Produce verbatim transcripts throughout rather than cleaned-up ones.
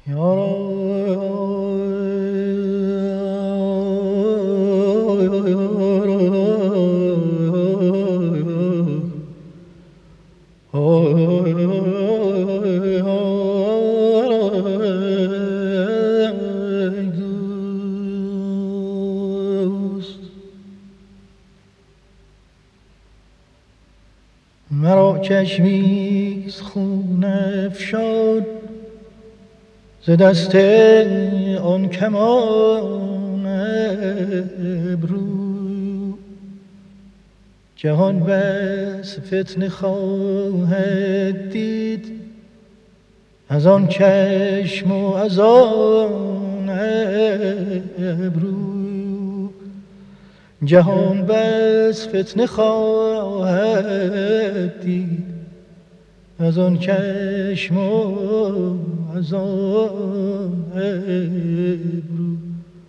مرا چشمیز خون افشان ز دست آن کمان ابرو، جهان بس فتنه خواهد دید از آن چشم و از آن ابرو، جهان بس فتنه خواهد دید از آن چشم و از آن ابرو.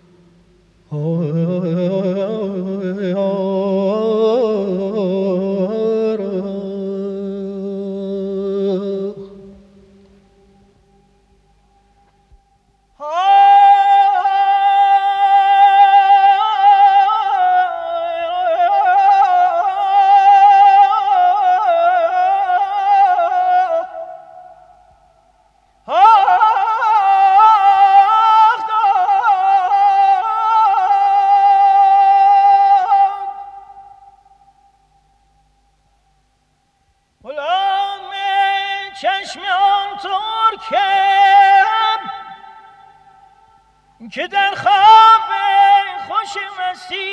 که در خواب خوش مستی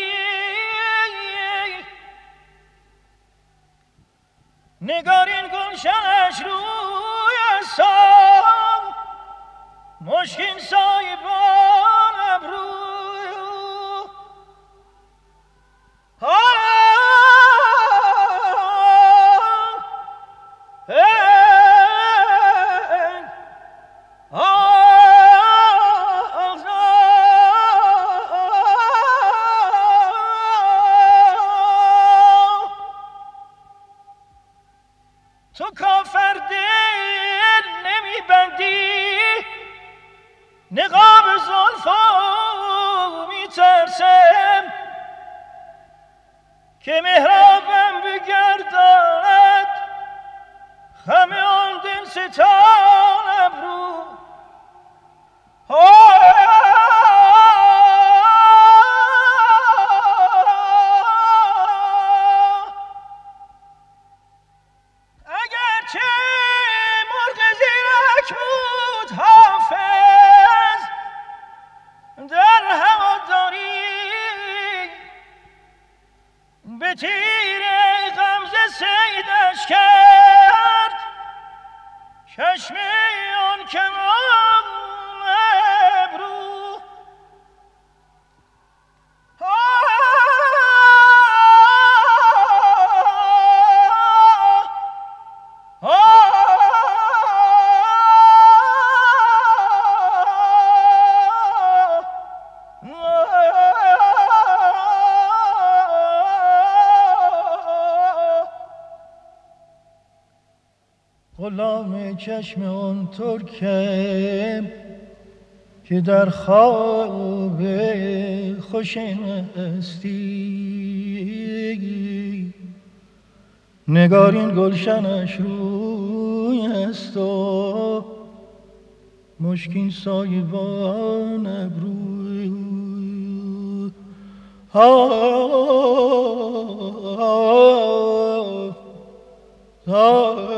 نگارین گلشنش روی سام مشکین سایبان ابرو. تو کافر دل نمی بندی نقاب زلفو می ترسم که محرابم بگرداند خم آن دل ستان ابرو. به تیر غمزه صیدش کرد چشم آن کمان ابرو. غلام چشم آن ترکم که در خواب خوش مستی نگارین گلشنش روی است و مشکین سایبان ابرو. آه آه آه